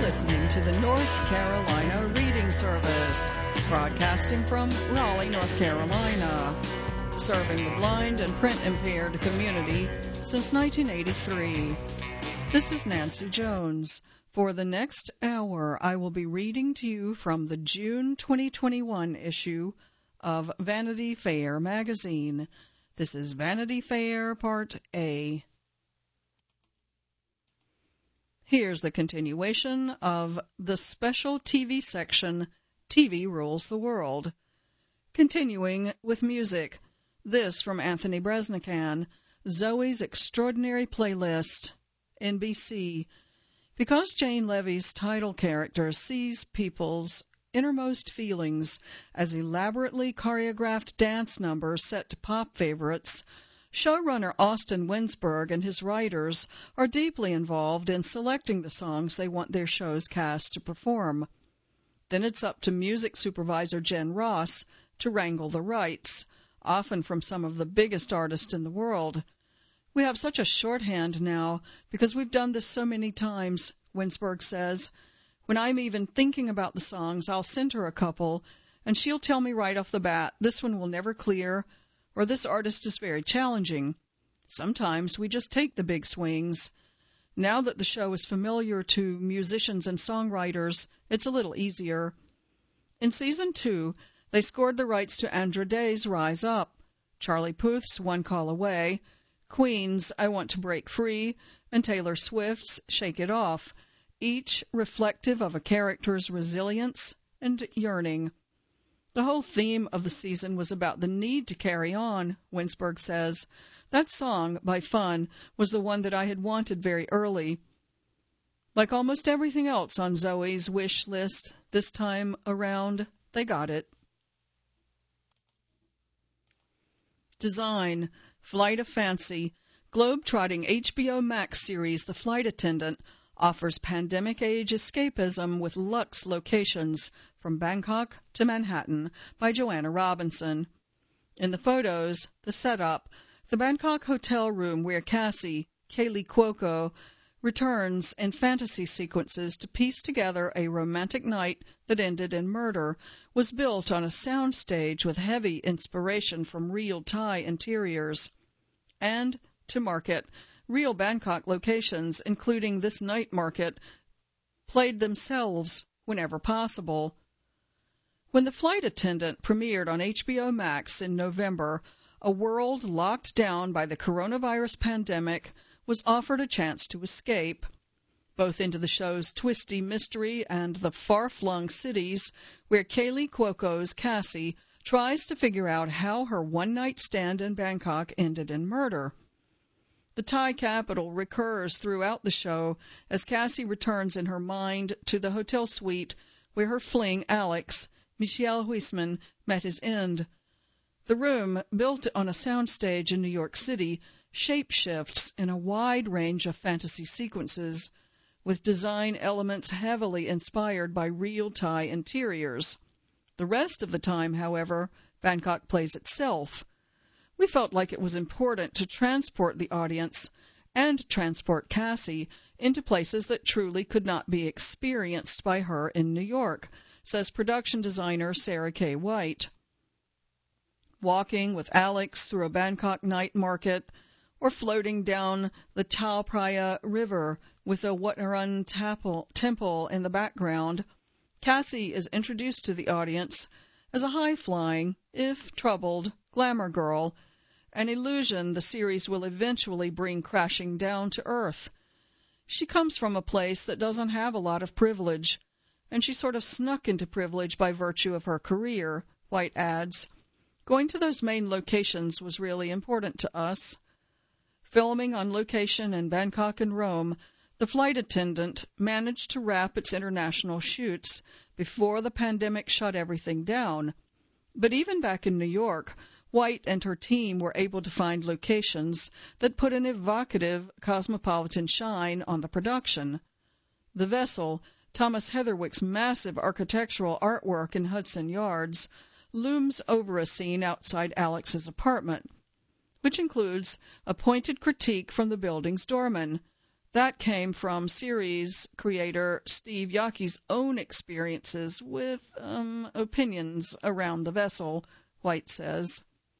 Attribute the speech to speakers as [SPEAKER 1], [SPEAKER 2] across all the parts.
[SPEAKER 1] listening to the North Carolina Reading Service, broadcasting from Raleigh, North Carolina, serving the blind and print-impaired community since 1983. This is Nancy Jones. For the next hour, I will be reading to you from the June 2021 issue of Vanity Fair magazine. This is Vanity Fair Part A. Here's the continuation of the special TV section, TV Rules the World. Continuing with music, this from Anthony Breznican, Zoe's Extraordinary Playlist, NBC. Because Jane Levy's title character sees people's innermost feelings as elaborately choreographed dance numbers set to pop favorites, showrunner Austin Winsberg and his writers are deeply involved in selecting the songs they want their show's cast to perform. Then it's up to music supervisor Jen Ross to wrangle the rights, often from some of the biggest artists in the world. We have such a shorthand now because we've done this so many times, Winsberg says. When I'm even thinking about the songs, I'll send her a couple, and she'll tell me right off the bat, this one will never clear, or this artist is very challenging. Sometimes we just take the big swings. Now that the show is familiar to musicians and songwriters, it's a little easier. In Season 2, they scored the rights to Andra Day's Rise Up, Charlie Puth's One Call Away, Queen's I Want to Break Free, and Taylor Swift's Shake It Off, each reflective of a character's resilience and yearning. The whole theme of the season was about the need to carry on, Winsberg says. That song, by Fun, was the one that I had wanted very early. Like almost everything else on Zoe's wish list, this time around, they got it. Design, Flight of Fancy, globe-trotting HBO Max series The Flight Attendant offers pandemic-age escapism with luxe locations from Bangkok to Manhattan by Joanna Robinson. In the photos, the setup, the Bangkok hotel room where Cassie, Kaylee Cuoco, returns in fantasy sequences to piece together a romantic night that ended in murder, was built on a soundstage with heavy inspiration from real Thai interiors. And, to market, real Bangkok locations, including this night market, played themselves whenever possible. When The Flight Attendant premiered on HBO Max in November, a world locked down by the coronavirus pandemic was offered a chance to escape, both into the show's twisty mystery and the far-flung cities where Kaylee Cuoco's Cassie tries to figure out how her one-night stand in Bangkok ended in murder. The Thai capital recurs throughout the show as Cassie returns in her mind to the hotel suite where her fling, Alex, Michiel Huisman, met his end. The room, built on a soundstage in New York City, shapeshifts in a wide range of fantasy sequences, with design elements heavily inspired by real Thai interiors. The rest of the time, however, Bangkok plays itself. We felt like it was important to transport the audience and transport Cassie into places that truly could not be experienced by her in New York, says production designer Sarah K. White. Walking with Alex through a Bangkok night market, or floating down the Chao Phraya River with a Wat Arun temple in the background, Cassie is introduced to the audience as a high-flying, if troubled, glamour girl, an illusion the series will eventually bring crashing down to earth. She comes from a place that doesn't have a lot of privilege, and she sort of snuck into privilege by virtue of her career, White adds. Going to those main locations was really important to us. Filming on location in Bangkok and Rome, The Flight Attendant managed to wrap its international shoots before the pandemic shut everything down. But even back in New York, White and her team were able to find locations that put an evocative cosmopolitan shine on the production. The Vessel, Thomas Heatherwick's massive architectural artwork in Hudson Yards, looms over a scene outside Alex's apartment, which includes a pointed critique from the building's doorman. That came from series creator Steve Yockey's own experiences with opinions around the vessel, White says.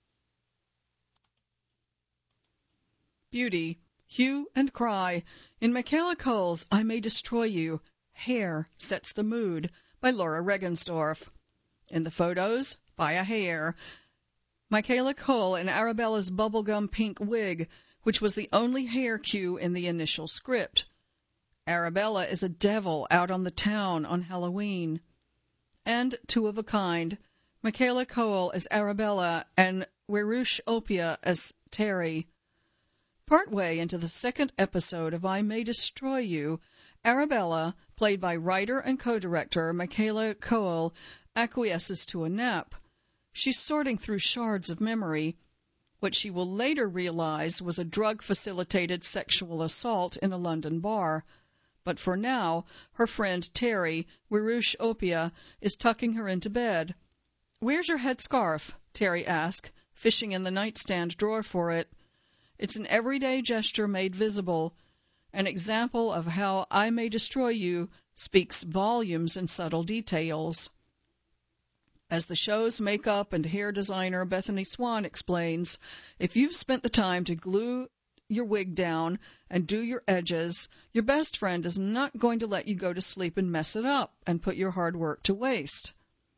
[SPEAKER 1] Beauty, hue and cry. In Michaela Coel's I May Destroy You, hair sets the mood by Laura Regensdorf. In the photos, by a hair. Michaela Coel in Arabella's bubblegum pink wig, which was the only hair cue in the initial script. Arabella is a devil out on the town on Halloween. And two of a kind, Michaela Coel as Arabella and Werush Opia as Terry. Partway into the second episode of I May Destroy You, Arabella, played by writer and co-director Michaela Coel, acquiesces to a nap. She's sorting through shards of memory. What she will later realize was a drug-facilitated sexual assault in a London bar. But for now, her friend Terry, Werush Opia, is tucking her into bed. "Where's your headscarf?" Terry asks, fishing in the nightstand drawer for it. It's an everyday gesture made visible, an example of how I May Destroy You speaks volumes in subtle details. As the show's makeup and hair designer Bethany Swan explains, if you've spent the time to glue your wig down and do your edges, your best friend is not going to let you go to sleep and mess it up and put your hard work to waste.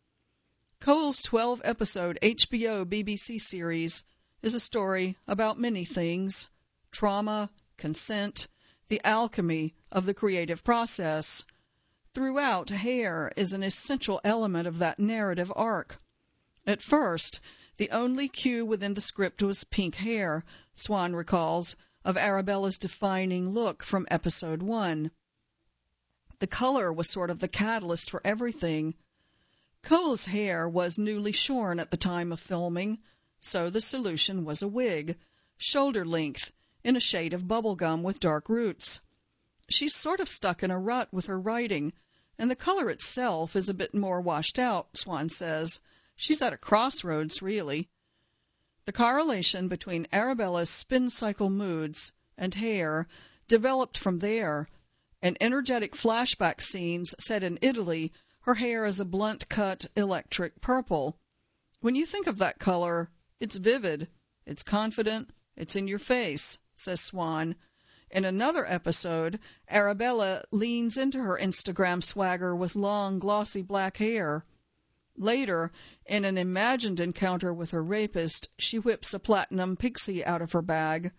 [SPEAKER 1] Coel's 12-episode HBO BBC series is a story about many things: trauma, consent, the alchemy of the creative process. Throughout, hair is an essential element of that narrative arc. At first, the only cue within the script was pink hair, Swan recalls, of Arabella's defining look from episode 1. The color was sort of the catalyst for everything. Coel's hair was newly shorn at the time of filming, so the solution was a wig, shoulder length, in a shade of bubblegum with dark roots. She's sort of stuck in a rut with her writing, and the color itself is a bit more washed out, Swan says. She's at a crossroads, really. The correlation between Arabella's spin cycle moods and hair developed from there. In energetic flashback scenes set in Italy, her hair is a blunt-cut electric purple. When you think of that color, it's vivid, it's confident, it's in your face, says Swan. In another episode, Arabella leans into her Instagram swagger with long, glossy black hair. Later, in an imagined encounter with her rapist, she whips a platinum pixie out of her bag.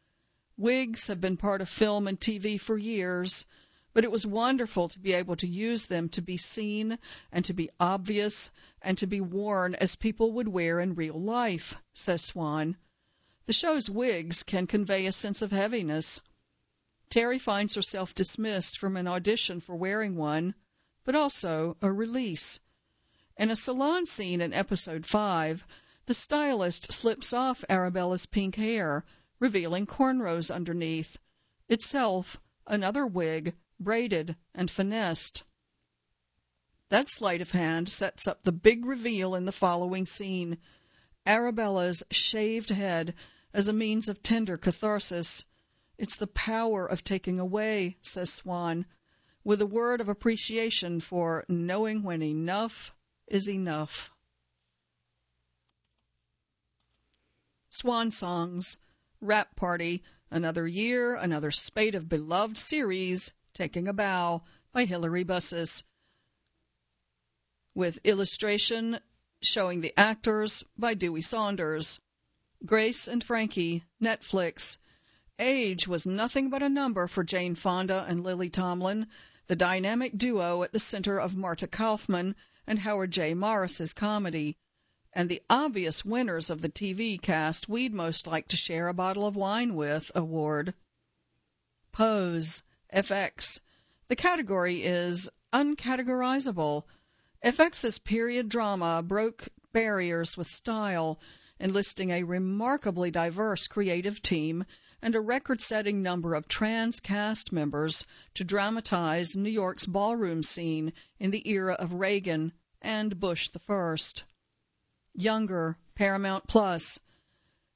[SPEAKER 1] Wigs have been part of film and TV for years, but it was wonderful to be able to use them to be seen and to be obvious and to be worn as people would wear in real life, says Swan. The show's wigs can convey a sense of heaviness. Terry finds herself dismissed from an audition for wearing one, but also a release. In a salon scene in episode 5, the stylist slips off Arabella's pink hair, revealing cornrows underneath. Itself, another wig, braided and finessed. That sleight of hand sets up the big reveal in the following scene: Arabella's shaved head as a means of tender catharsis. It's the power of taking away, says Swan, with a word of appreciation for knowing when enough is enough. Swan Songs, Rap Party, Another Year, Another Spate of Beloved Series, Taking a Bow, by Hilary Bussis, with illustration showing the actors by Dewey Saunders. Grace and Frankie, Netflix. Age was nothing but a number for Jane Fonda and Lily Tomlin, the dynamic duo at the center of Marta Kaufman and Howard J. Morris's comedy, and the obvious winners of the TV cast we'd most like to share a bottle of wine with award. Pose, FX. The category is uncategorizable. FX's period drama broke barriers with style, enlisting a remarkably diverse creative team and a record-setting number of trans cast members to dramatize New York's ballroom scene in the era of Reagan and Bush the First. Younger, Paramount Plus.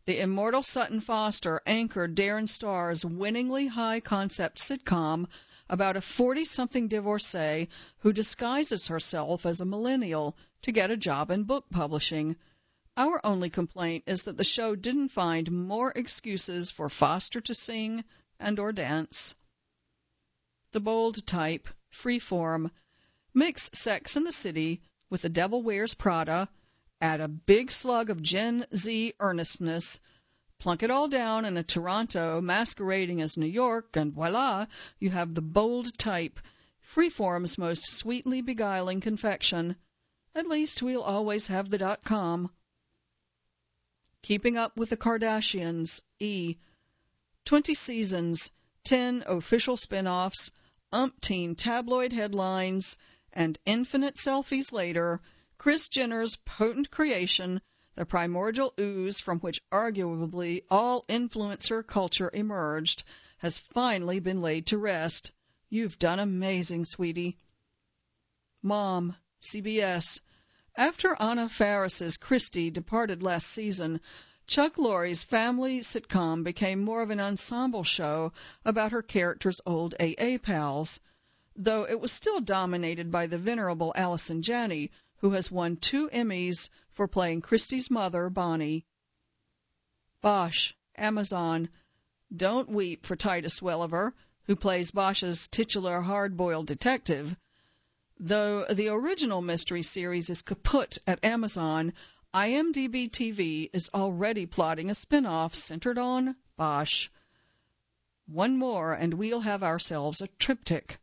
[SPEAKER 1] The immortal Sutton Foster anchored Darren Star's winningly high-concept sitcom about a 40-something divorcee who disguises herself as a millennial to get a job in book publishing. Our only complaint is that the show didn't find more excuses for Foster to sing and or dance. The bold type, Freeform, mix Sex and the City with The Devil Wears Prada, add a big slug of Gen Z earnestness, plunk it all down in a Toronto masquerading as New York, and voila, you have the bold type, Freeform's most sweetly beguiling confection. At least we'll always have the .com. Keeping Up with the Kardashians, E. 20 seasons, 10 official spin-offs, umpteen tabloid headlines, and infinite selfies later, Kris Jenner's potent creation, the primordial ooze from which arguably all influencer culture emerged, has finally been laid to rest. You've done amazing, sweetie. Mom, CBS. After Anna Faris's Christie departed last season, Chuck Lorre's family sitcom became more of an ensemble show about her character's old AA pals, though it was still dominated by the venerable Allison Janney, who has won 2 Emmys for playing Christie's mother, Bonnie. Bosch, Amazon. Don't weep for Titus Welliver, who plays Bosch's titular hard-boiled detective. Though the original mystery series is kaput at Amazon, IMDb TV is already plotting a spin-off centered on Bosch. One more and we'll have ourselves a triptych.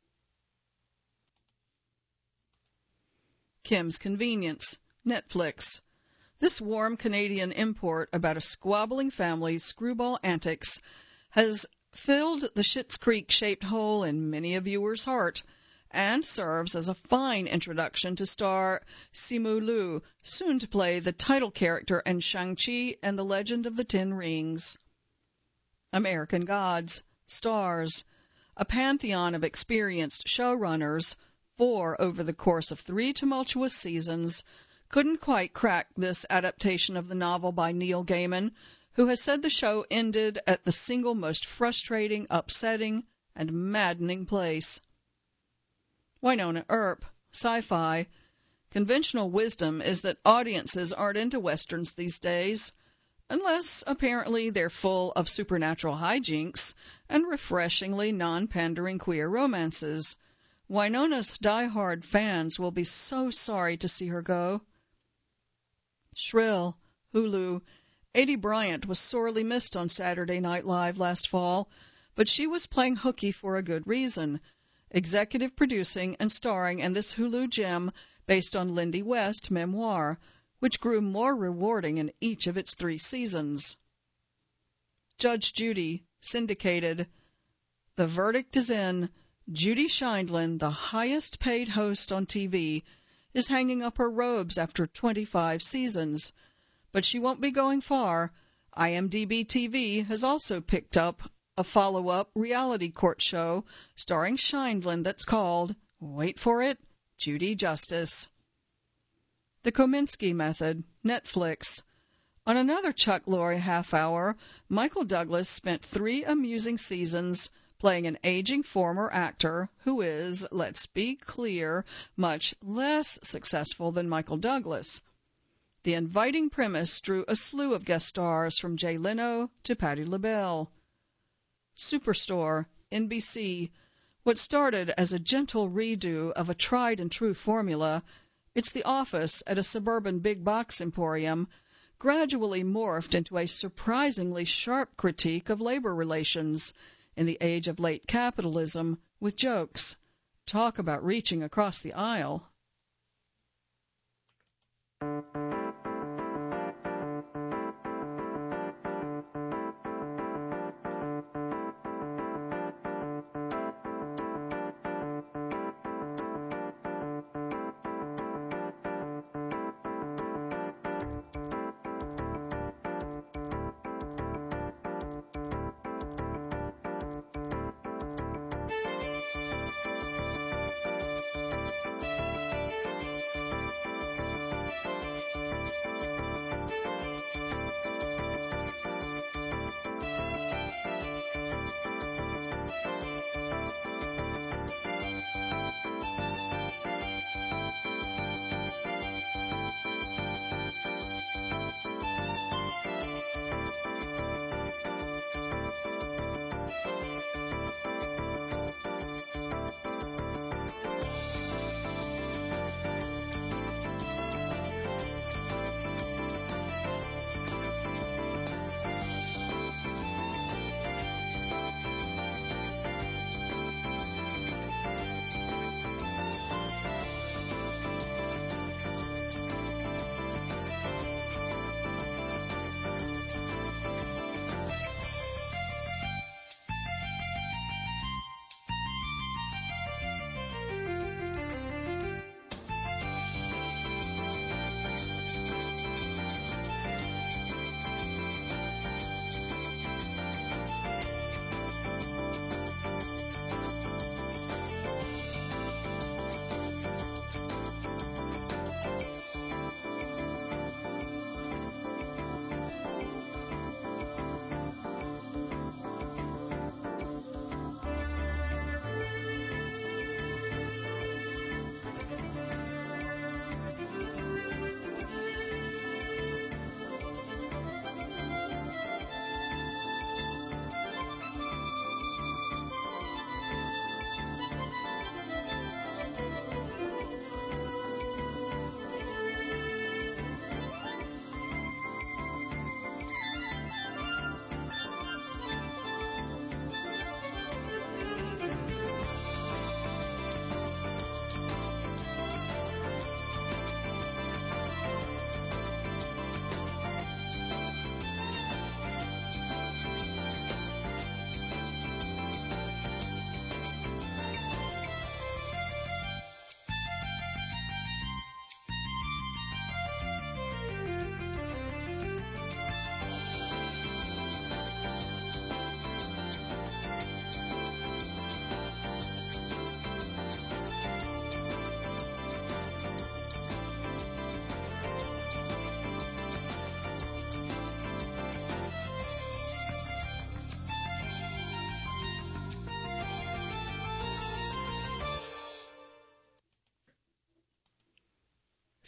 [SPEAKER 1] Kim's Convenience, Netflix. This warm Canadian import about a squabbling family's screwball antics has filled the Schitt's Creek-shaped hole in many a viewer's heart and serves as a fine introduction to star Simu Liu, soon to play the title character in Shang-Chi and the Legend of the Ten Rings. American Gods, Stars. A pantheon of experienced showrunners, 4 over the course of 3 tumultuous seasons, couldn't quite crack this adaptation of the novel by Neil Gaiman, who has said the show ended at the single most frustrating, upsetting, and maddening place. Wynonna Earp, Sci-Fi. Conventional wisdom is that audiences aren't into westerns these days, unless apparently they're full of supernatural hijinks and refreshingly non-pandering queer romances. Wynonna's die-hard fans will be so sorry to see her go. Shrill, Hulu. Aidy Bryant was sorely missed on Saturday Night Live last fall, but she was playing hooky for a good reason. Executive producing and starring in this Hulu gem based on Lindy West's memoir, which grew more rewarding in each of its 3 seasons. Judge Judy, syndicated. The verdict is in. Judy Sheindlin, the highest-paid host on TV, is hanging up her robes after 25 seasons. But she won't be going far. IMDb TV has also picked up a follow-up reality court show starring Sheindlin that's called, wait for it, Judy Justice. The Kominsky Method, Netflix. On another Chuck Lorre half-hour, Michael Douglas spent 3 amusing seasons playing an aging former actor who is, let's be clear, much less successful than Michael Douglas. The inviting premise drew a slew of guest stars from Jay Leno to Patti LaBelle. Superstore, NBC. What started as a gentle redo of a tried-and-true formula, It's The Office at a suburban big-box emporium, gradually morphed into a surprisingly sharp critique of labor relations in the age of late capitalism with jokes. Talk about reaching across the aisle.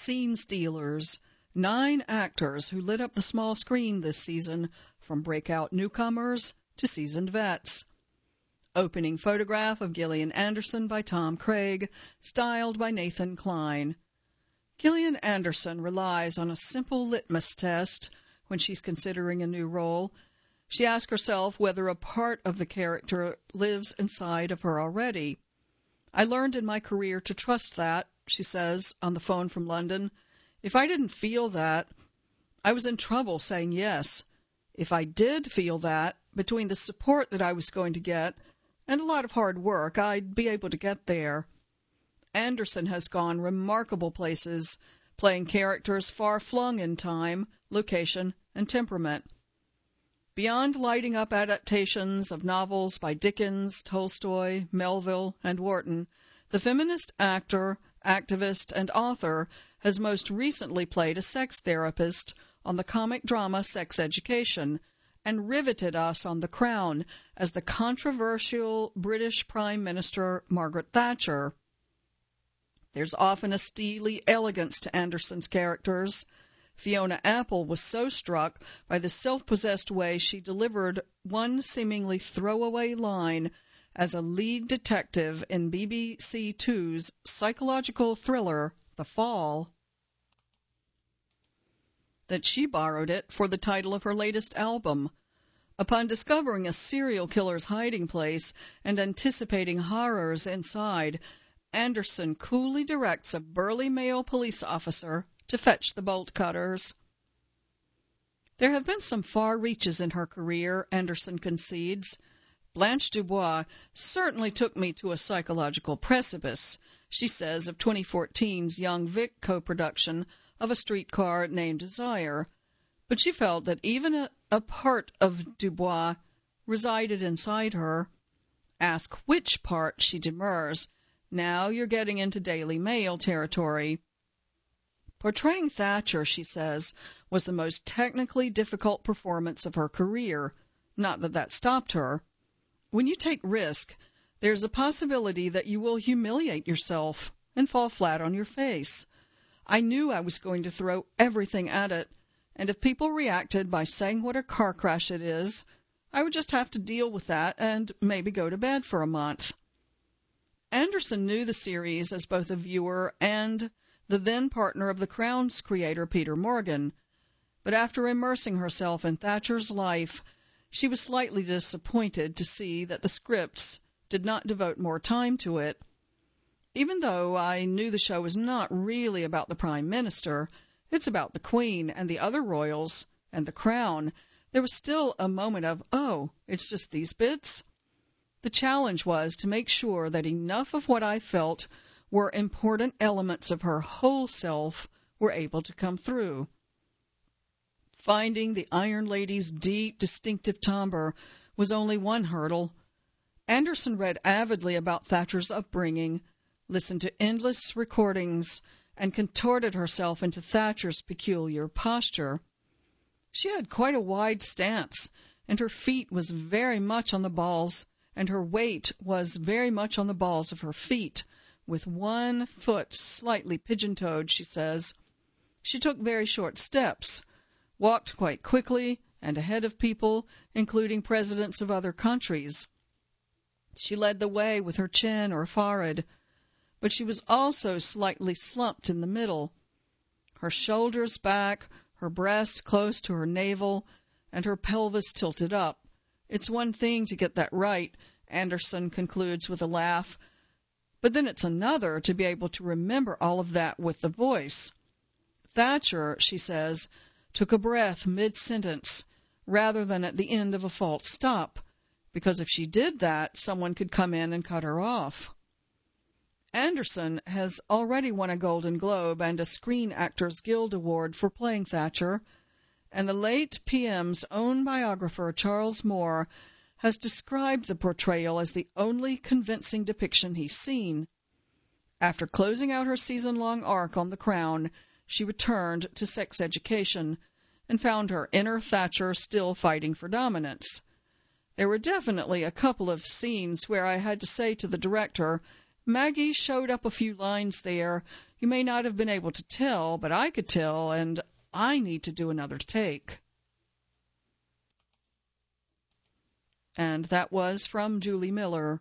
[SPEAKER 1] scene stealers, 9 actors who lit up the small screen this season, from breakout newcomers to seasoned vets. Opening photograph of Gillian Anderson by Tom Craig, styled by Nathan Klein. Gillian Anderson relies on a simple litmus test when she's considering a new role. She asks herself whether a part of the character lives inside of her already. I learned in my career to trust that, she says on the phone from London. If I didn't feel that, I was in trouble saying yes. If I did feel that, between the support that I was going to get and a lot of hard work, I'd be able to get there. Anderson has gone remarkable places, playing characters far-flung in time, location, and temperament. Beyond lighting up adaptations of novels by Dickens, Tolstoy, Melville, and Wharton, the feminist actor, activist, and author has most recently played a sex therapist on the comic drama Sex Education, and riveted us on The Crown as the controversial British Prime Minister Margaret Thatcher. There's often a steely elegance to Anderson's characters. Fiona Apple was so struck by the self-possessed way she delivered one seemingly throwaway line as a lead detective in BBC Two's psychological thriller, The Fall, that she borrowed it for the title of her latest album. Upon discovering a serial killer's hiding place and anticipating horrors inside, Anderson coolly directs a burly male police officer to fetch the bolt cutters. There have been some far reaches in her career, Anderson concedes. Blanche Dubois certainly took me to a psychological precipice, she says of 2014's Young Vic co-production of A Streetcar Named Desire, but she felt that even a part of Dubois resided inside her. Ask which part, she demurs. Now you're getting into Daily Mail territory. Portraying Thatcher, she says, was the most technically difficult performance of her career. Not that that stopped her. When you take risk, there's a possibility that you will humiliate yourself and fall flat on your face. I knew I was going to throw everything at it, and if people reacted by saying what a car crash it is, I would just have to deal with that and maybe go to bed for a month. Anderson knew the series as both a viewer and the then partner of The Crown's creator, Peter Morgan, but after immersing herself in Thatcher's life, she was slightly disappointed to see that the scripts did not devote more time to it. Even though I knew the show was not really about the Prime Minister, it's about the Queen and the other royals and the Crown, there was still a moment of, oh, it's just these bits? The challenge was to make sure that enough of what I felt were important elements of her whole self were able to come through. Finding the Iron Lady's deep, distinctive timbre was only one hurdle. Anderson read avidly about Thatcher's upbringing, listened to endless recordings, and contorted herself into Thatcher's peculiar posture. She had quite a wide stance, and her feet was very much on the balls, and her weight was very much on the balls of her feet, with one foot slightly pigeon-toed, she says. She took very short steps, walked quite quickly and ahead of people, including presidents of other countries. She led the way with her chin or forehead, but she was also slightly slumped in the middle. Her shoulders back, her breast close to her navel, and her pelvis tilted up. It's one thing to get that right, Anderson concludes with a laugh, but then it's another to be able to remember all of that with the voice. Thatcher, she says, took a breath mid-sentence rather than at the end of a false stop, because if she did that, someone could come in and cut her off. Anderson has already won a Golden Globe and a Screen Actors Guild Award for playing Thatcher, and the late PM's own biographer, Charles Moore, has described the portrayal as the only convincing depiction he's seen. After closing out her season-long arc on The Crown, she returned to Sex Education and found her inner Thatcher still fighting for dominance. There were definitely a couple of scenes where I had to say to the director, Maggie showed up a few lines there. You may not have been able to tell, but I could tell, and I need to do another take. And that was from Julie Miller.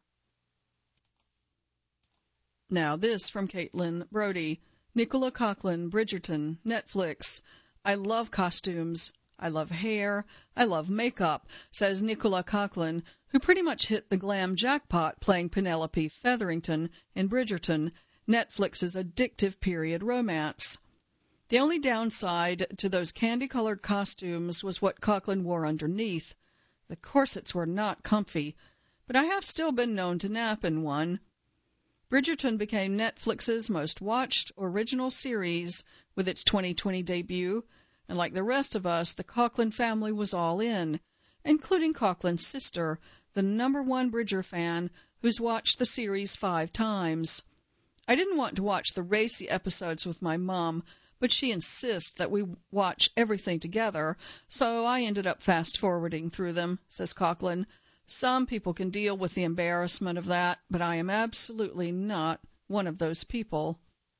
[SPEAKER 1] Now this from Caitlin Brody. Nicola Coughlan, Bridgerton, Netflix. I love costumes. I love hair. I love makeup, says Nicola Coughlan, who pretty much hit the glam jackpot playing Penelope Featherington in Bridgerton, Netflix's addictive period romance. The only downside to those candy-colored costumes was what Coughlan wore underneath. The corsets were not comfy, but I have still been known to nap in one. Bridgerton became Netflix's most watched original series with its 2020 debut, and like the rest of us, the Coughlan family was all in, including Coughlan's sister, the #1 Bridger fan, who's watched the series 5 times. I didn't want to watch the racy episodes with my mom, but she insists that we watch everything together, so I ended up fast-forwarding through them, says Coughlan. Some people can deal with the embarrassment of that, but I am absolutely not one of those people.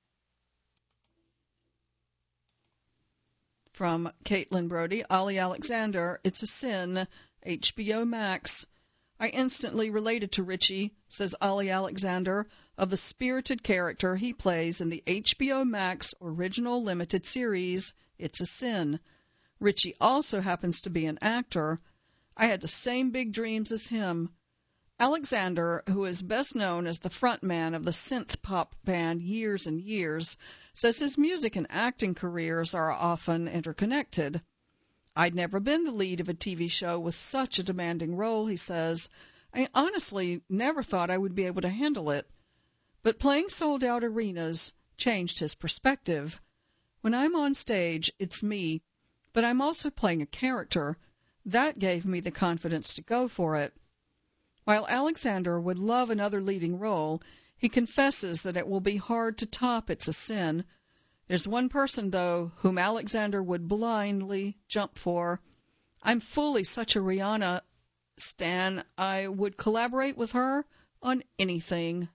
[SPEAKER 1] From Caitlin Brody, Ollie Alexander, It's a Sin, HBO Max. I instantly related to Richie, says Ollie Alexander, of the spirited character he plays in the HBO Max original limited series, It's a Sin. Richie also happens to be an actor. I had the same big dreams as him. Alexander, who is best known as the frontman of the synth-pop band Years and Years, says his music and acting careers are often interconnected. I'd never been the lead of a TV show with such a demanding role, he says. I honestly never thought I would be able to handle it. But playing sold-out arenas changed his perspective. When I'm on stage, it's me, but I'm also playing a character. That gave me the confidence to go for it. While Alexander would love another leading role, he confesses that it will be hard to top It's a Sin. There's one person, though, whom Alexander would blindly jump for. I'm fully such a Rihanna stan, I would collaborate with her on anything.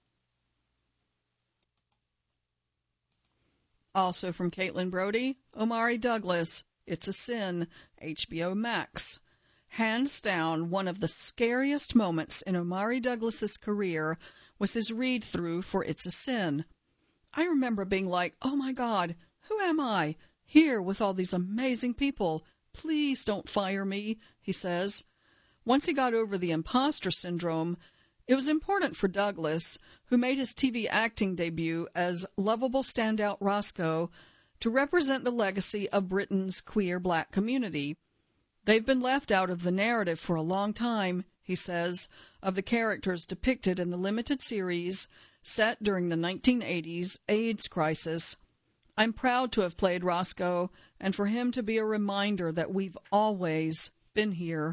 [SPEAKER 1] Also from Caitlin Brody, Omari Douglas, It's a Sin, HBO Max. Hands down, one of the scariest moments in Omari Douglas's career was his read-through for It's a Sin. I remember being like, oh my God, who am I? Here with all these amazing people. Please don't fire me, he says. Once he got over the imposter syndrome, it was important for Douglas, who made his TV acting debut as lovable standout Roscoe, to represent the legacy of Britain's queer black community. They've been left out of the narrative for a long time, he says, of the characters depicted in the limited series set during the 1980s AIDS crisis. I'm proud to have played Roscoe and for him to be a reminder that we've always been here.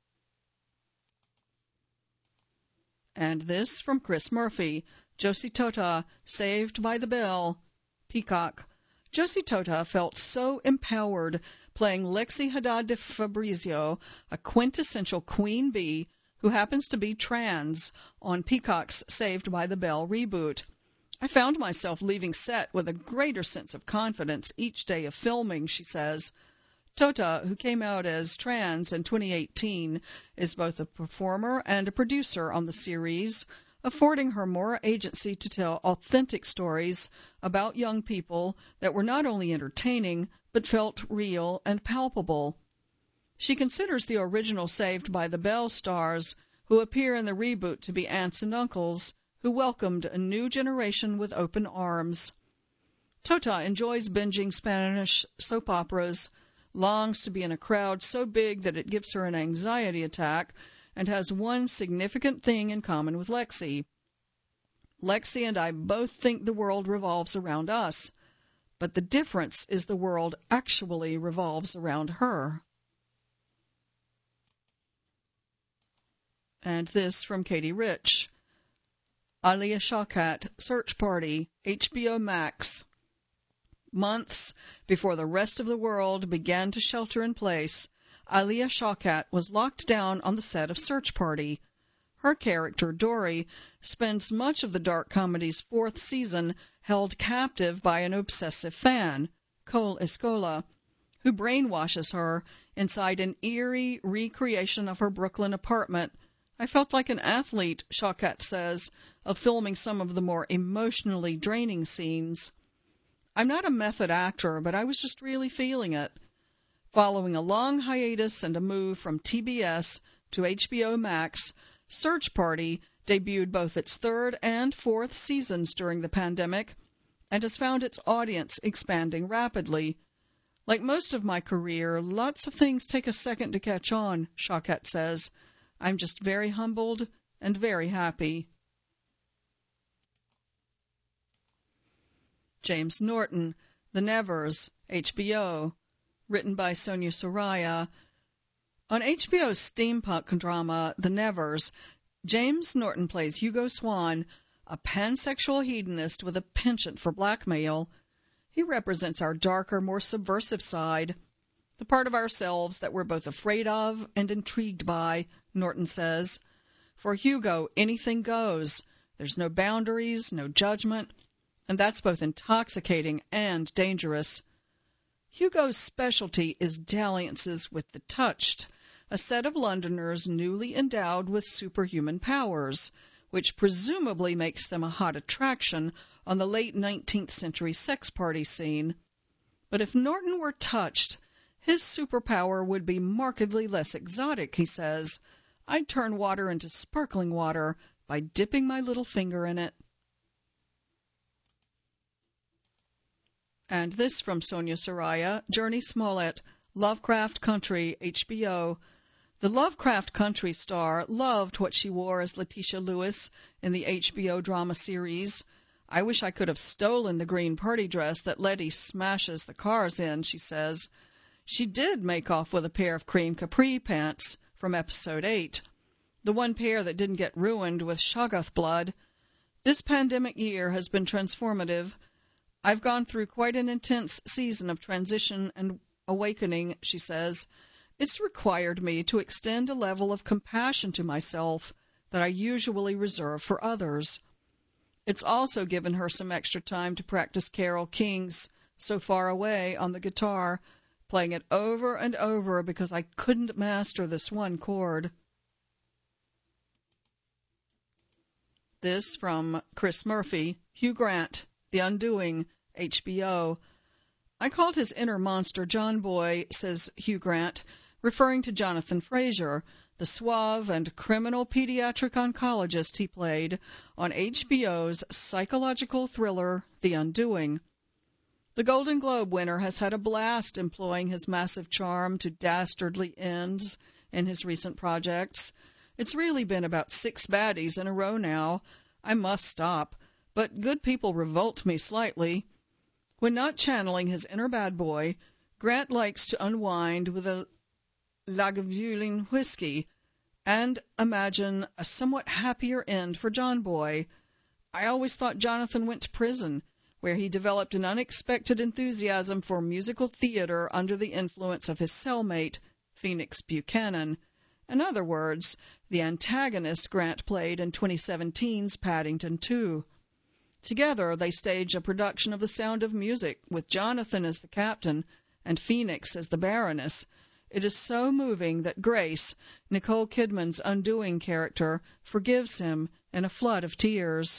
[SPEAKER 1] And this from Chris Murphy, Josie Tota, Saved by the Bell, Peacock. Josie Tota felt so empowered playing Lexi Haddad de Fabrizio, a quintessential queen bee who happens to be trans, on Peacock's Saved by the Bell reboot. I found myself leaving set with a greater sense of confidence each day of filming, she says. Tota, who came out as trans in 2018, is both a performer and a producer on the series, affording her more agency to tell authentic stories about young people that were not only entertaining, but felt real and palpable. She considers the original Saved by the Bell stars who appear in the reboot to be aunts and uncles who welcomed a new generation with open arms. Tota enjoys binging Spanish soap operas, longs to be in a crowd so big that it gives her an anxiety attack, and has one significant thing in common with Lexi. Lexi and I both think the world revolves around us, but the difference is the world actually revolves around her. And this from Katie Rich. Alia Shawkat, Search Party, HBO Max. Months before the rest of the world began to shelter in place, Alia Shawkat was locked down on the set of Search Party. Her character, Dory, spends much of the dark comedy's fourth season held captive by an obsessive fan, Cole Escola, who brainwashes her inside an eerie recreation of her Brooklyn apartment. I felt like an athlete, Shawkat says, of filming some of the more emotionally draining scenes. I'm not a method actor, but I was just really feeling it. Following a long hiatus and a move from TBS to HBO Max, Search Party debuted both its third and fourth seasons during the pandemic and has found its audience expanding rapidly. Like most of my career, lots of things take a second to catch on, Shawkat says. I'm just very humbled and very happy. James Norton, The Nevers, HBO, written by Sonia Soraya. On HBO's steampunk drama, The Nevers, James Norton plays Hugo Swan, a pansexual hedonist with a penchant for blackmail. He represents our darker, more subversive side, the part of ourselves that we're both afraid of and intrigued by, Norton says. For Hugo, anything goes. There's no boundaries, no judgment, and that's both intoxicating and dangerous. Hugo's specialty is dalliances with the touched, a set of Londoners newly endowed with superhuman powers, which presumably makes them a hot attraction on the late 19th century sex party scene. But if Norton were touched, his superpower would be markedly less exotic, he says. I'd turn water into sparkling water by dipping my little finger in it. And this from Sonia Soraya, Journey Smollett, Lovecraft Country, HBO. The Lovecraft Country star loved what she wore as Letitia Lewis in the HBO drama series. I wish I could have stolen the green party dress that Letty smashes the cars in, she says. She did make off with a pair of cream capri pants from episode 8, the one pair that didn't get ruined with Shoggoth blood. This pandemic year has been transformative. I've gone through quite an intense season of transition and awakening, she says. It's required me to extend a level of compassion to myself that I usually reserve for others. It's also given her some extra time to practice Carole King's So Far Away on the guitar, playing it over and over because I couldn't master this one chord. This from Chris Murphy, Hugh Grant, The Undoing, HBO. I called his inner monster John Boy, says Hugh Grant, referring to Jonathan Fraser, the suave and criminal pediatric oncologist he played on HBO's psychological thriller, The Undoing. The Golden Globe winner has had a blast employing his massive charm to dastardly ends in his recent projects. It's really been about 6 baddies in a row now. I must stop, but good people revolt me slightly. When not channeling his inner bad boy, Grant likes to unwind with a Lagavulin whiskey and imagine a somewhat happier end for John Boy. I always thought Jonathan went to prison, where he developed an unexpected enthusiasm for musical theater under the influence of his cellmate, Phoenix Buchanan. In other words, the antagonist Grant played in 2017's Paddington 2. Together, they stage a production of The Sound of Music, with Jonathan as the captain and Phoenix as the Baroness. It is so moving that Grace, Nicole Kidman's Undoing character, forgives him in a flood of tears.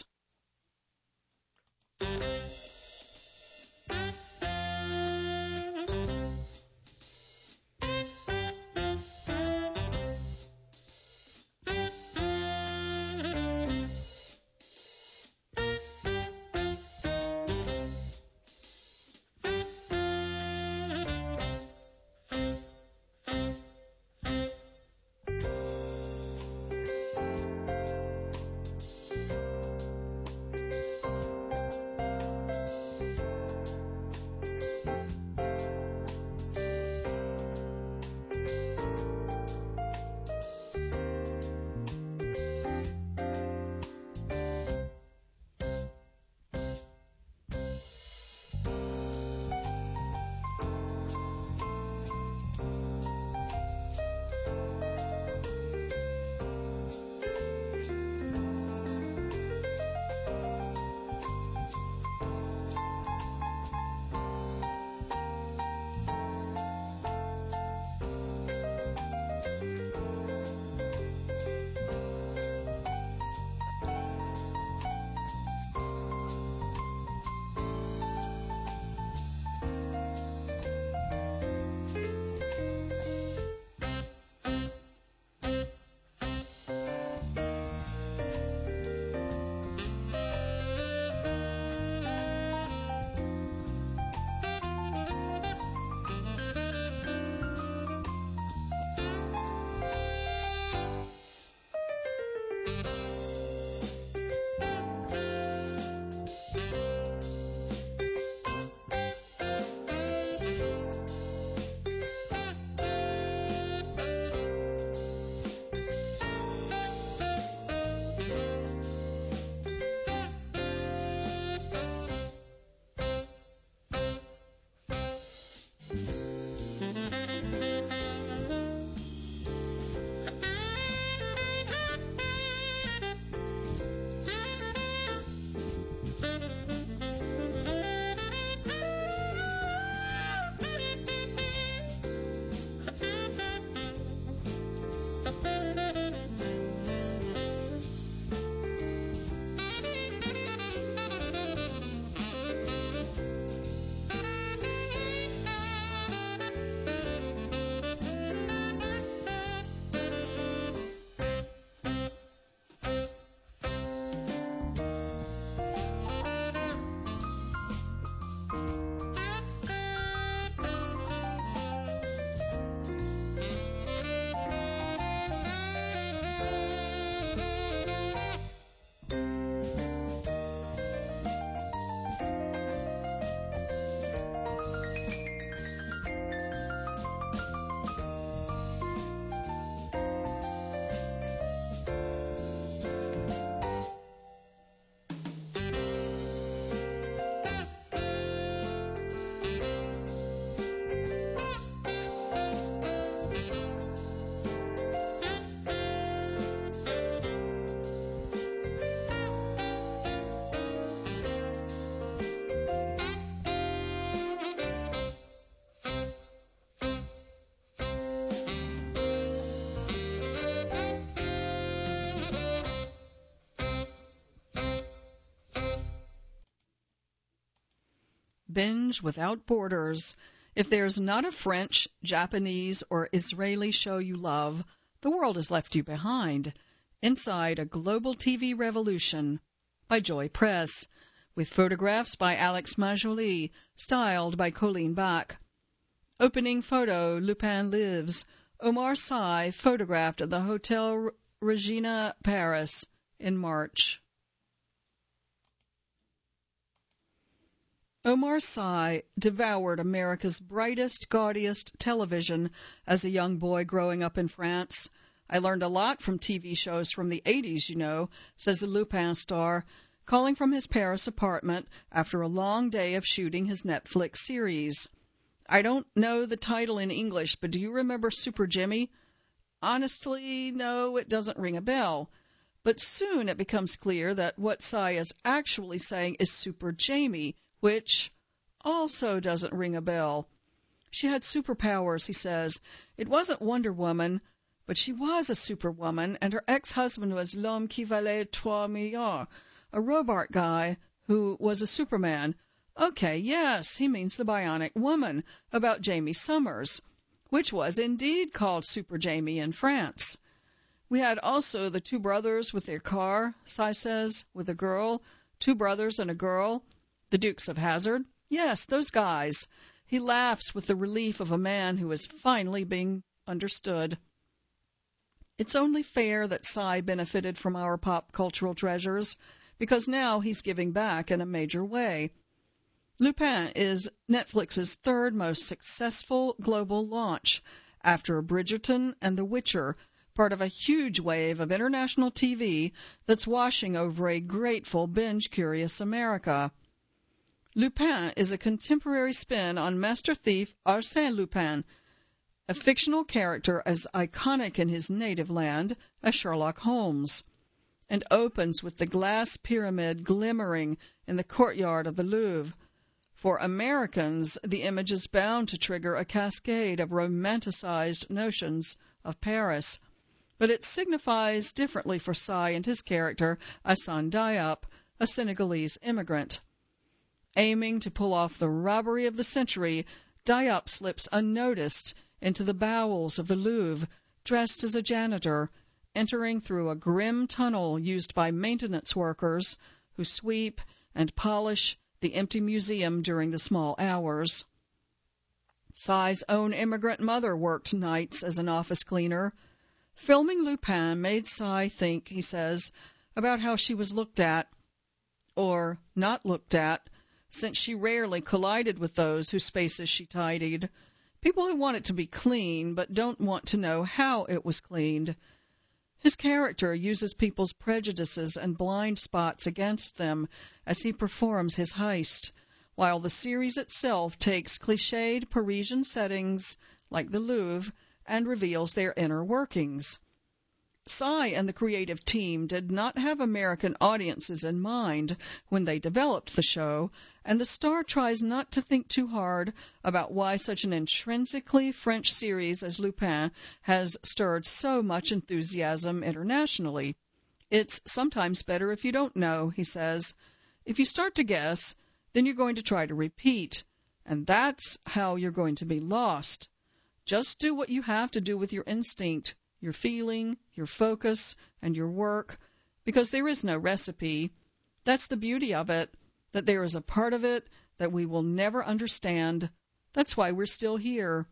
[SPEAKER 1] binge without borders. If there's not a French, Japanese, or Israeli show you love, the world has left you behind. Inside a Global TV Revolution by Joy Press, with photographs by Alex Majoli, styled by Colleen Bach. Opening photo, Lupin Lives. Omar Sy photographed at the Hotel Regina, Paris, in March. Omar Sy devoured America's brightest, gaudiest television as a young boy growing up in France. I learned a lot from TV shows from the 80s, you know, says the Lupin star, calling from his Paris apartment after a long day of shooting his Netflix series. I don't know the title in English, but do you remember Super Jimmy? Honestly, no, it doesn't ring a bell. But soon it becomes clear that what Sy is actually saying is Super Jamie, which also doesn't ring a bell. She had superpowers, he says. It wasn't Wonder Woman, but she was a superwoman, and her ex-husband was l'homme qui valait 3 milliards, a robot guy who was a Superman. Okay, yes, he means the Bionic Woman, about Jamie Summers, which was indeed called Super Jamie in France. We had also the two brothers with their car, Sy says, with a girl, two brothers and a girl, the Dukes of Hazzard. Yes, those guys. He laughs with the relief of a man who is finally being understood. It's only fair that Sy benefited from our pop cultural treasures, because now he's giving back in a major way. Lupin is Netflix's third most successful global launch, after Bridgerton and The Witcher, part of a huge wave of international TV that's washing over a grateful, binge-curious America. Lupin is a contemporary spin on master thief Arsène Lupin, a fictional character as iconic in his native land as Sherlock Holmes, and opens with the glass pyramid glimmering in the courtyard of the Louvre. For Americans, the image is bound to trigger a cascade of romanticized notions of Paris, but it signifies differently for Sy and his character, Assane Diop, a Senegalese immigrant. Aiming to pull off the robbery of the century, Diop slips unnoticed into the bowels of the Louvre, dressed as a janitor, entering through a grim tunnel used by maintenance workers who sweep and polish the empty museum during the small hours. Sy's own immigrant mother worked nights as an office cleaner. Filming Lupin made Sy think, he says, about how she was looked at, or not looked at, since she rarely collided with those whose spaces she tidied. People who want it to be clean, but don't want to know how it was cleaned. His character uses people's prejudices and blind spots against them as he performs his heist, while the series itself takes cliched Parisian settings like the Louvre and reveals their inner workings. Sy and the creative team did not have American audiences in mind when they developed the show, and the star tries not to think too hard about why such an intrinsically French series as Lupin has stirred so much enthusiasm internationally. It's sometimes better if you don't know, he says. If you start to guess, then you're going to try to repeat, and that's how you're going to be lost. Just do what you have to do with your instinct, your feeling, your focus, and your work, because there is no recipe. That's the beauty of it, that there is a part of it that we will never understand. That's why we're still here.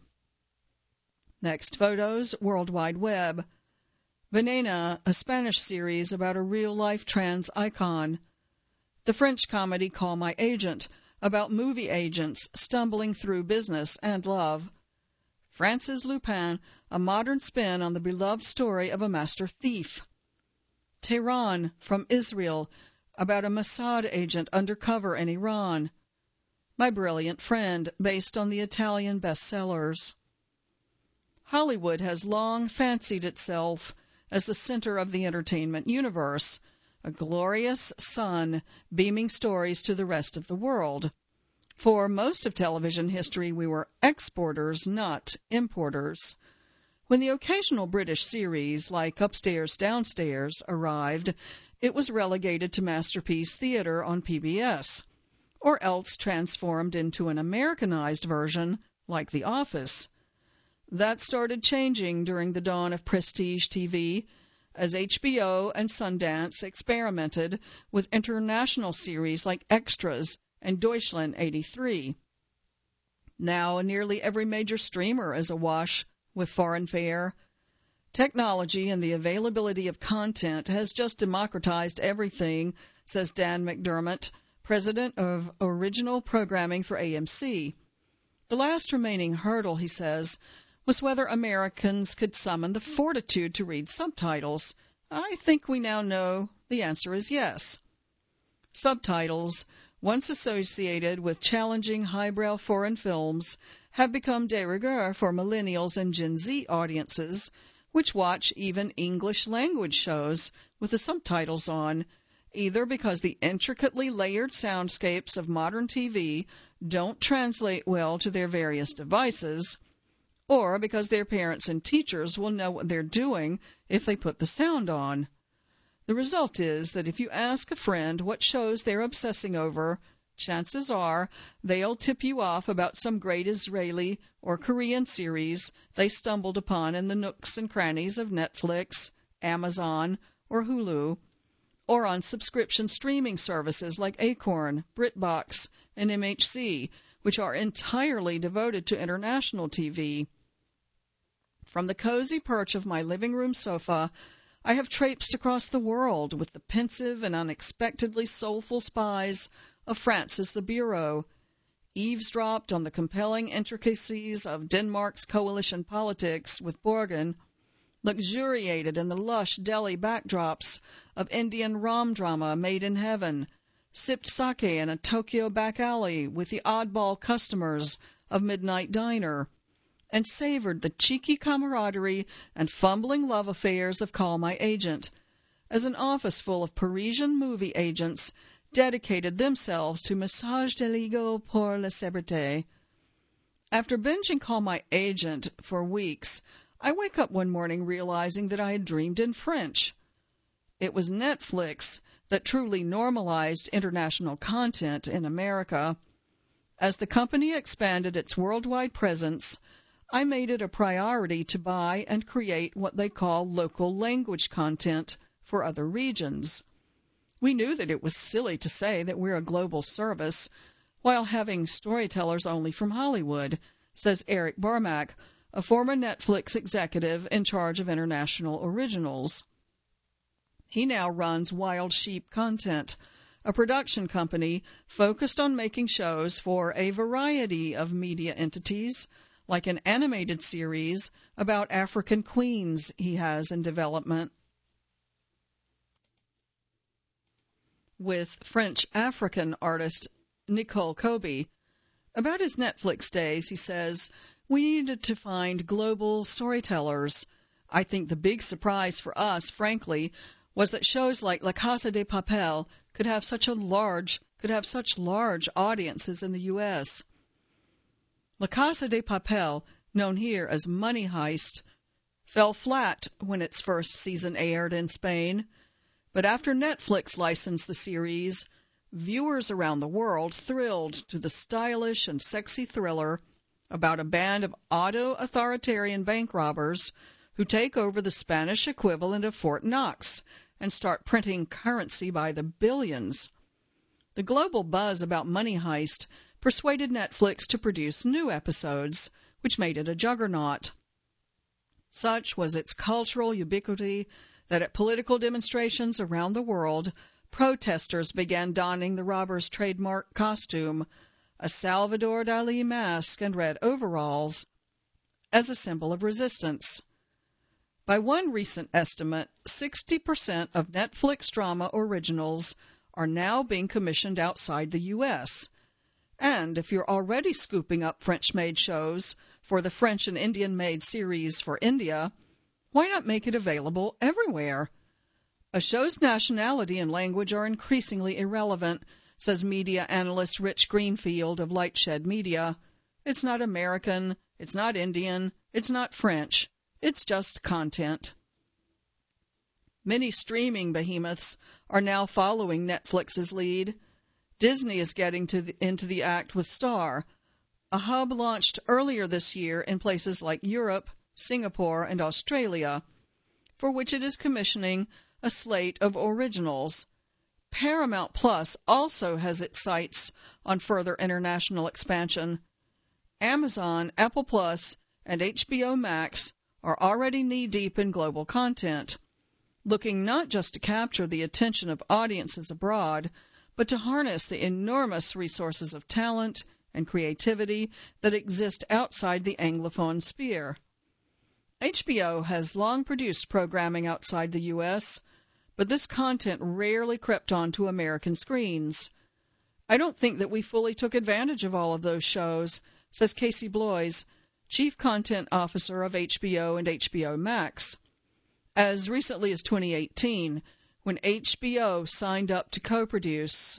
[SPEAKER 1] Next photos, World Wide Web. Venena, a Spanish series about a real-life trans icon. The French comedy Call My Agent, about movie agents stumbling through business and love. Francis Lupin, a modern spin on the beloved story of a master thief. Tehran, from Israel, about a Mossad agent undercover in Iran. My Brilliant Friend, based on the Italian bestsellers. Hollywood has long fancied itself as the center of the entertainment universe, a glorious sun beaming stories to the rest of the world. For most of television history, we were exporters, not importers. When the occasional British series, like Upstairs, Downstairs, arrived, it was relegated to Masterpiece Theatre on PBS, or else transformed into an Americanized version like The Office. That started changing during the dawn of prestige TV, as HBO and Sundance experimented with international series like Extras and Deutschland 83. Now nearly every major streamer is awash with foreign fare. Technology and the availability of content has just democratized everything, says Dan McDermott, president of original programming for AMC. The last remaining hurdle, he says, was whether Americans could summon the fortitude to read subtitles. I think we now know the answer is yes. Subtitles, once associated with challenging highbrow foreign films, have become de rigueur for millennials and Gen Z audiences, which watch even English-language shows with the subtitles on, either because the intricately layered soundscapes of modern TV don't translate well to their various devices, or because their parents and teachers will know what they're doing if they put the sound on. The result is that if you ask a friend what shows they're obsessing over, chances are they'll tip you off about some great Israeli or Korean series they stumbled upon in the nooks and crannies of Netflix, Amazon, or Hulu, or on subscription streaming services like Acorn, BritBox, and MHC, which are entirely devoted to international TV. From the cozy perch of my living room sofa, I have traipsed across the world with the pensive and unexpectedly soulful spies of Francis the Bureau, eavesdropped on the compelling intricacies of Denmark's coalition politics with Borgen, luxuriated in the lush Delhi backdrops of Indian rom drama Made in Heaven, sipped sake in a Tokyo back alley with the oddball customers of Midnight Diner, and savored the cheeky camaraderie and fumbling love affairs of Call My Agent, as an office full of Parisian movie agents dedicated themselves to massage de l'ego pour la célébrité. After binging Call My Agent for weeks, I wake up one morning realizing that I had dreamed in French. It was Netflix that truly normalized international content in America. As the company expanded its worldwide presence, I made it a priority to buy and create what they call local language content for other regions. We knew that it was silly to say that we're a global service while having storytellers only from Hollywood, says Eric Barmack, a former Netflix executive in charge of international originals. He now runs Wild Sheep Content, a production company focused on making shows for a variety of media entities, like an animated series about African queens he has in development. With French-African artist Nicole Kobe. About his Netflix days, he says, "We needed to find global storytellers. I think the big surprise for us, frankly, was that shows like La Casa de Papel could have such large audiences in the U.S. La Casa de Papel, known here as Money Heist, fell flat when its first season aired in Spain, but after Netflix licensed the series, viewers around the world thrilled to the stylish and sexy thriller about a band of auto-authoritarian bank robbers who take over the Spanish equivalent of Fort Knox and start printing currency by the billions. The global buzz about Money Heist persuaded Netflix to produce new episodes, which made it a juggernaut. Such was its cultural ubiquity that at political demonstrations around the world, protesters began donning the robber's trademark costume, a Salvador Dali mask and red overalls, as a symbol of resistance. By one recent estimate, 60% of Netflix drama originals are now being commissioned outside the U.S., and if you're already scooping up French-made shows for the French and Indian-made series for India, why not make it available everywhere? A show's nationality and language are increasingly irrelevant, says media analyst Rich Greenfield of Lightshed Media. It's not American, it's not Indian, it's not French. It's just content. Many streaming behemoths are now following Netflix's lead. Disney is getting into the act with Star, a hub launched earlier this year in places like Europe, Singapore, and Australia, for which it is commissioning a slate of originals. Paramount Plus also has its sights on further international expansion. Amazon, Apple Plus, and HBO Max are already knee-deep in global content, looking not just to capture the attention of audiences abroad, but to harness the enormous resources of talent and creativity that exist outside the Anglophone sphere. HBO has long produced programming outside the U.S., but this content rarely crept onto American screens. I don't think that we fully took advantage of all of those shows, says Casey Bloys, Chief Content Officer of HBO and HBO Max. As recently as 2018, when HBO signed up to co-produce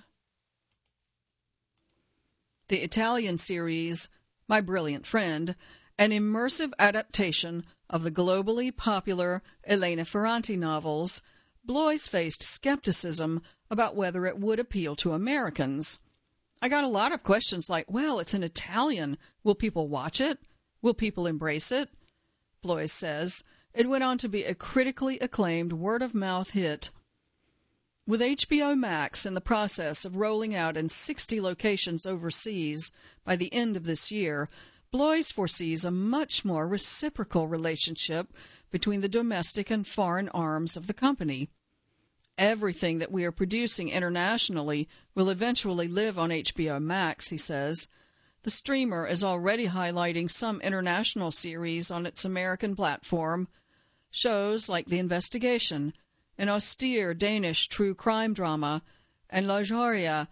[SPEAKER 1] the Italian series My Brilliant Friend, an immersive adaptation of the globally popular Elena Ferrante novels, Bloys faced skepticism about whether it would appeal to Americans. I got a lot of questions like, well, it's in Italian. Will people watch it? Will people embrace it? Bloys says it went on to be a critically acclaimed word-of-mouth hit. With HBO Max in the process of rolling out in 60 locations overseas by the end of this year, Bloys foresees a much more reciprocal relationship between the domestic and foreign arms of the company. Everything that we are producing internationally will eventually live on HBO Max, he says. The streamer is already highlighting some international series on its American platform. Shows like The Investigation, an austere Danish true crime drama, and La Joria,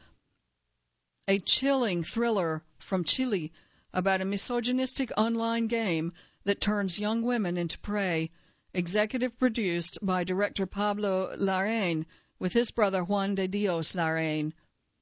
[SPEAKER 1] a chilling thriller from Chile about a misogynistic online game that turns young women into prey, executive produced by director Pablo Larraín with his brother Juan de Dios Larraín.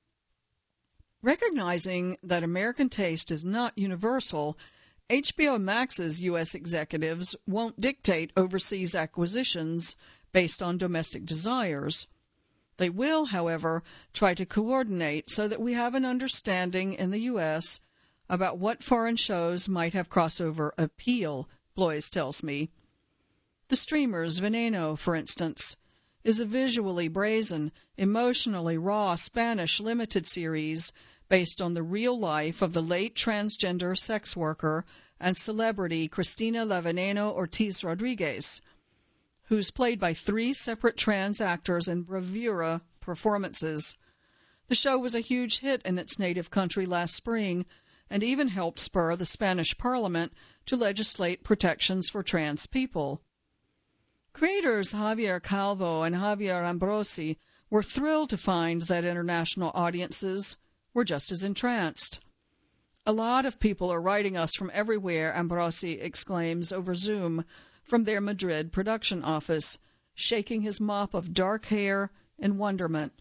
[SPEAKER 1] Recognizing that American taste is not universal, HBO Max's U.S. executives won't dictate overseas acquisitions based on domestic desires. They will, however, try to coordinate so that we have an understanding in the U.S. about what foreign shows might have crossover appeal, Bloys tells me. The streamer's Veneno, for instance, is a visually brazen, emotionally raw Spanish limited series based on the real life of the late transgender sex worker and celebrity Cristina La Veneno Ortiz Rodriguez, who's played by 3 separate trans actors in bravura performances. The show was a huge hit in its native country last spring and even helped spur the Spanish Parliament to legislate protections for trans people. Creators Javier Calvo and Javier Ambrosi were thrilled to find that international audiences were just as entranced. A lot of people are writing us from everywhere, Ambrosi exclaims over Zoom from their Madrid production office, shaking his mop of dark hair in wonderment.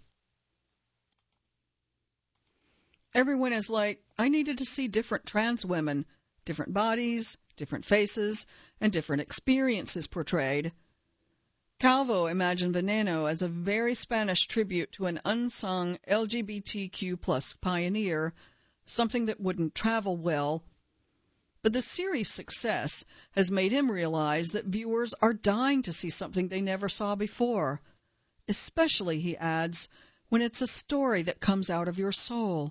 [SPEAKER 1] Everyone is like, I needed to see different trans women, different bodies, different faces, and different experiences portrayed. Calvo imagined Veneno as a very Spanish tribute to an unsung LGBTQ+ pioneer, something that wouldn't travel well. But the series' success has made him realize that viewers are dying to see something they never saw before, especially, he adds, when it's a story that comes out of your soul.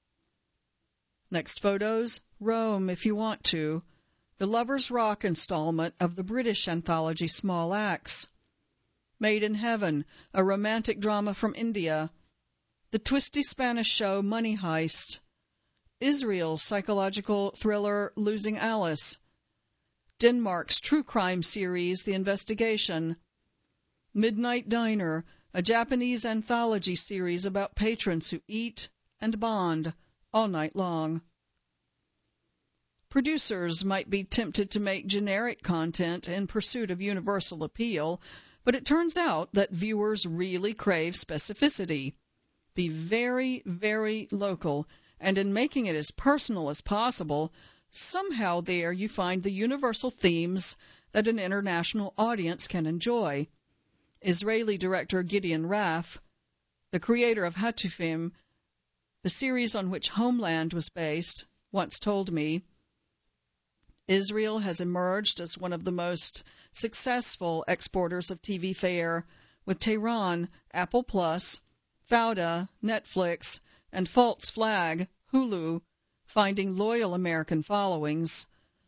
[SPEAKER 1] Next photos, Rome If You Want To, the Lovers Rock installment of the British anthology Small Axe. Made in Heaven, a romantic drama from India. The twisty Spanish show Money Heist. Israel's psychological thriller Losing Alice. Denmark's true crime series The Investigation. Midnight Diner, a Japanese anthology series about patrons who eat and bond all night long. Producers might be tempted to make generic content in pursuit of universal appeal, but it turns out that viewers really crave specificity. Be very, very local, and in making it as personal as possible, somehow there you find the universal themes that an international audience can enjoy. Israeli director Gideon Raff, the creator of Hatufim, the series on which Homeland was based, once told me, Israel has emerged as one of the most successful exporters of TV fare, with Tehran, Apple Plus, Fauda, Netflix, and False Flag, Hulu, finding loyal American followings.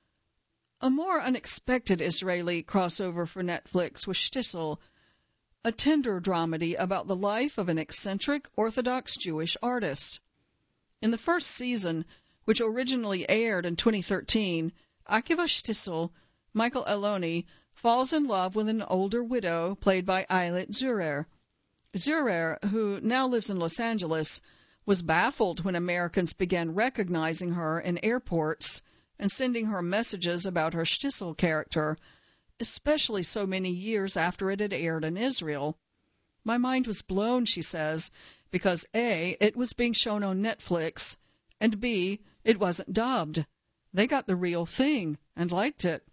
[SPEAKER 1] A more unexpected Israeli crossover for Netflix was Shtisel, a tender dramedy about the life of an eccentric Orthodox Jewish artist. In the first season, which originally aired in 2013, Akiva Shtisel, Michael Eloni, falls in love with an older widow played by Eilit Zurer. Zurer, who now lives in Los Angeles, was baffled when Americans began recognizing her in airports and sending her messages about her Shtisel character, especially so many years after it had aired in Israel. My mind was blown, she says, because A, it was being shown on Netflix, and B, it wasn't dubbed. They got the real thing and liked it.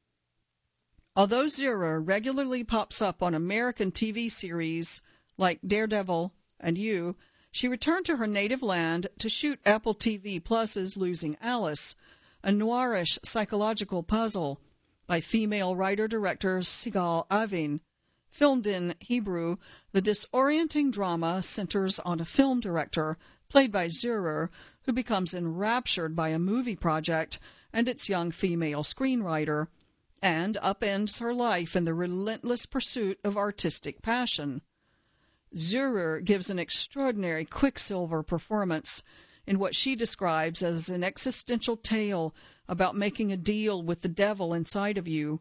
[SPEAKER 1] Although Zurer regularly pops up on American TV series like Daredevil and You, she returned to her native land to shoot Apple TV Plus's Losing Alice, a noirish psychological puzzle by female writer-director Sigal Avin. Filmed in Hebrew, the disorienting drama centers on a film director, played by Zurer, who becomes enraptured by a movie project and its young female screenwriter, and upends her life in the relentless pursuit of artistic passion. Zurer gives an extraordinary Quicksilver performance in what she describes as an existential tale about making a deal with the devil inside of you.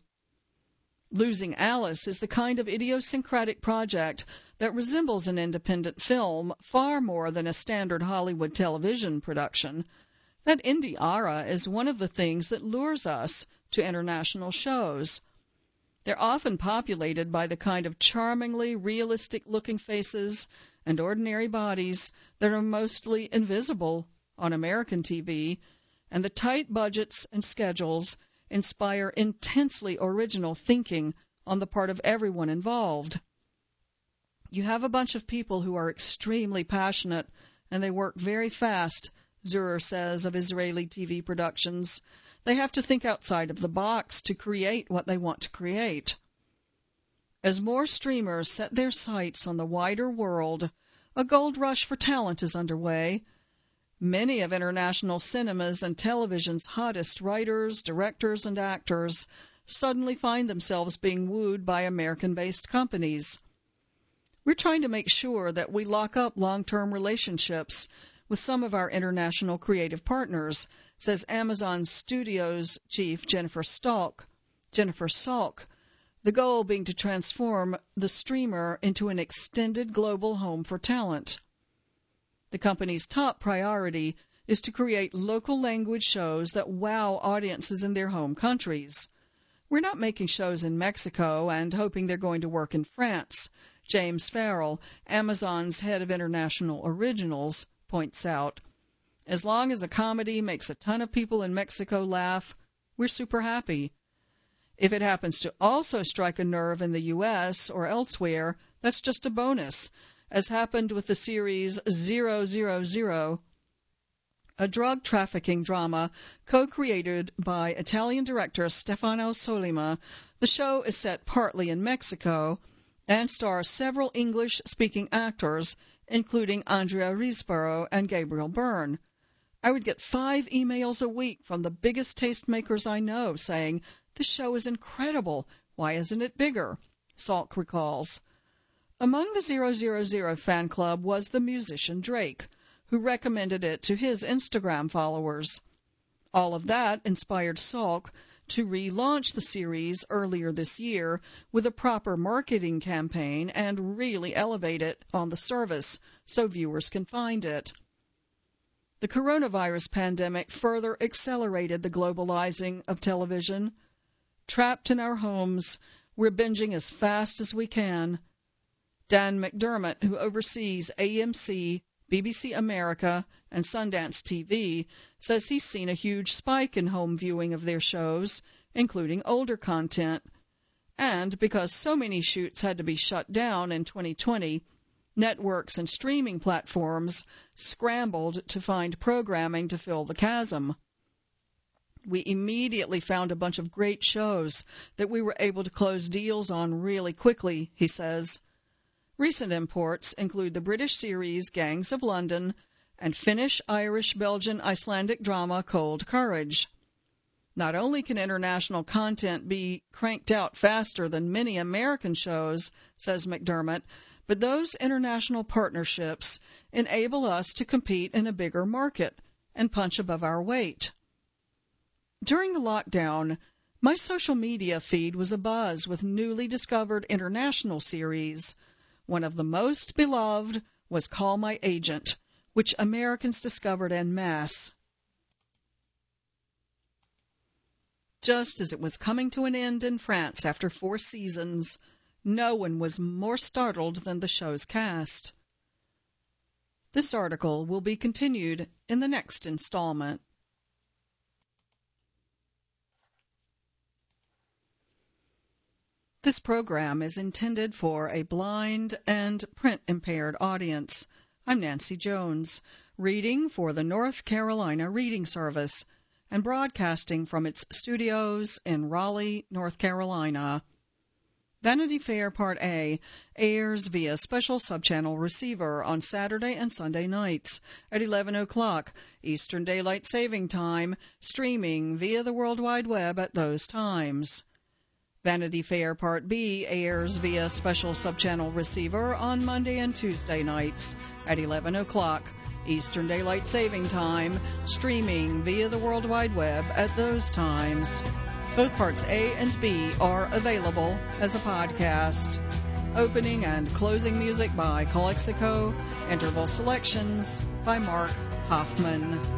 [SPEAKER 1] Losing Alice is the kind of idiosyncratic project that resembles an independent film far more than a standard Hollywood television production. That indie aura is one of the things that lures us to international shows. They're often populated by the kind of charmingly realistic-looking faces and ordinary bodies that are mostly invisible on American TV, and the tight budgets and schedules inspire intensely original thinking on the part of everyone involved. You have a bunch of people who are extremely passionate, and they work very fast, Zurer says of Israeli TV productions. They have to think outside of the box to create what they want to create. As more streamers set their sights on the wider world, a gold rush for talent is underway. Many of international cinema's and television's hottest writers, directors, and actors suddenly find themselves being wooed by American-based companies. We're trying to make sure that we lock up long-term relationships with some of our international creative partners, says Amazon Studios chief Jennifer Salk, the goal being to transform the streamer into an extended global home for talent. The company's top priority is to create local language shows that wow audiences in their home countries. We're not making shows in Mexico and hoping they're going to work in France, James Farrell, Amazon's head of international originals, points out. As long as a comedy makes a ton of people in Mexico laugh, we're super happy. If it happens to also strike a nerve in the U.S. or elsewhere, that's just a bonus, as happened with the series 000, a drug trafficking drama co-created by Italian director Stefano Sollima. The show is set partly in Mexico and stars several English-speaking actors, including Andrea Riseborough and Gabriel Byrne. I would get 5 emails a week from the biggest tastemakers I know saying, "This show is incredible. Why isn't it bigger?" Salk recalls. Among the 000 fan club was the musician Drake, who recommended it to his Instagram followers. All of that inspired Salk to relaunch the series earlier this year with a proper marketing campaign and really elevate it on the service so viewers can find it. The coronavirus pandemic further accelerated the globalizing of television. Trapped in our homes, we're binging as fast as we can. Dan McDermott, who oversees AMC, BBC America, and Sundance TV, says he's seen a huge spike in home viewing of their shows, including older content. And because so many shoots had to be shut down in 2020, Networks and streaming platforms scrambled to find programming to fill the chasm. We immediately found a bunch of great shows that we were able to close deals on really quickly, he says. Recent imports include the British series Gangs of London and Finnish, Irish, Belgian, Icelandic drama Cold Courage. Not only can international content be cranked out faster than many American shows, says McDermott, but those international partnerships enable us to compete in a bigger market and punch above our weight. During the lockdown, my social media feed was abuzz with newly discovered international series. One of the most beloved was Call My Agent, which Americans discovered en masse. Just as it was coming to an end in France after 4 seasons, no one was more startled than the show's cast. This article will be continued in the next installment. This program is intended for a blind and print-impaired audience. I'm Nancy Jones, reading for the North Carolina Reading Service and broadcasting from its studios in Raleigh, North Carolina. Vanity Fair Part A airs via special subchannel receiver on Saturday and Sunday nights at 11 o'clock Eastern Daylight Saving Time, streaming via the World Wide Web at those times. Vanity Fair Part B airs via special subchannel receiver on Monday and Tuesday nights at 11 o'clock Eastern Daylight Saving Time, streaming via the World Wide Web at those times. Both Parts A and B are available as a podcast. Opening and closing music by Calexico. Interval selections by Mark Hoffman.